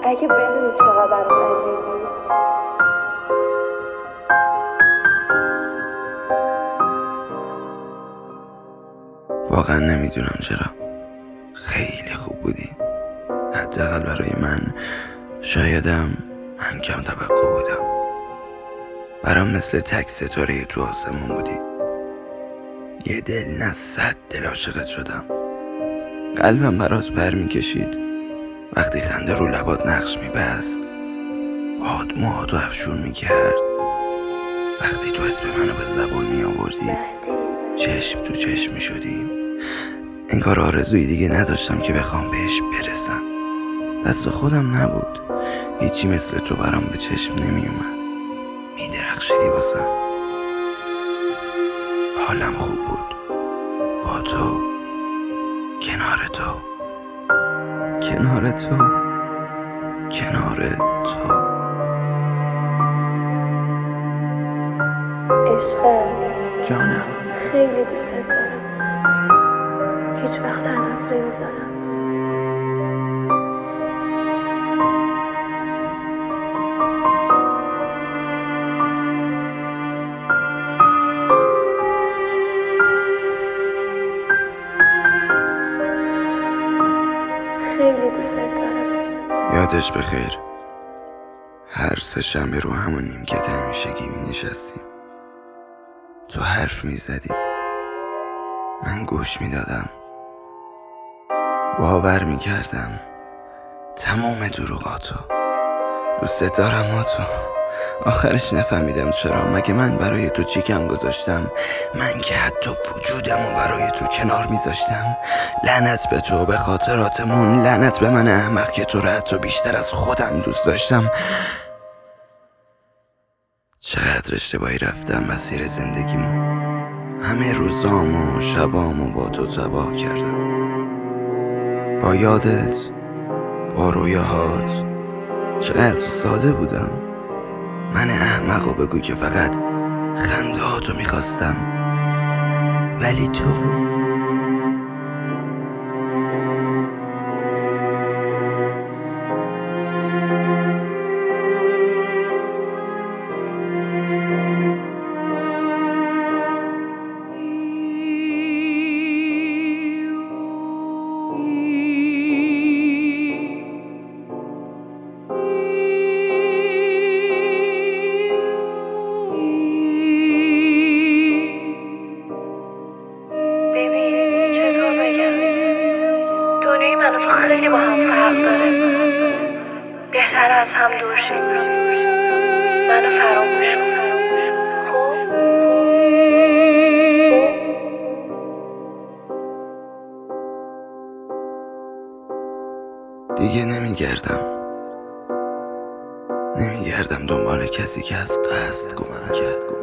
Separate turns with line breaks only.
اگه بدونی چقدر برام عزیزی.
واقعا نمیدونم چرا. خیلی خوب بودی، حداقل برای من. شایدم من کم توقع بودم. برام مثل تک ستاره تو آسمون بودی. یه دل نه 100 دل عاشقت شدم. قلبم برات پر میکشید وقتی خنده رو لبات نقش میبست. باد موهاتو افشون میکرد وقتی تو اسم منو به زبان میآوردی. چشم تو چشم میشدیم. انگار آرزویی دیگه نداشتم که بخوام بهش برسم. دست خودم نبود. هیچی مثل تو برام به چشم نمیومد. میدرخشیدی واسم. حالم خوب بود با تو، کنار تو، کنار تو، کنار تو.
عشقم،
جانم،
خیلی دوست دارم. هیچ وقت تنهات نمیذارم. خیلی دوست دارم.
یادش بخیر. هر سه شنبه رو همون نیمکت همیشگی می نشستیم. تو حرف می زدی، من گوش می دادم. باور می کردم تمام دروغاتو. دوست دارم ما تو. آخرش نفهمیدم چرا. مگه من برای تو چیکم گذاشتم؟ من که حتی وجودمو برای تو کنار میذاشتم. لعنت به تو، به خاطراتمون. لعنت به من احمق که تو رو حتی بیشتر از خودم دوست داشتم. چقدر اشتباهی رفتم مسیر زندگیمو. همه روزامو و شبامو با تو تباه کردم. با یادت، با رویاهات. چقدر ساده بودم. من احمقو بگو که فقط خندهاتو میخواستم. ولی تو
خیلی با هم فرق داره. بهتر از هم دور شیم. منو فراموش کن. خب؟
دیگه نمیگردم دنبال کسی که از قصد گمم کرد.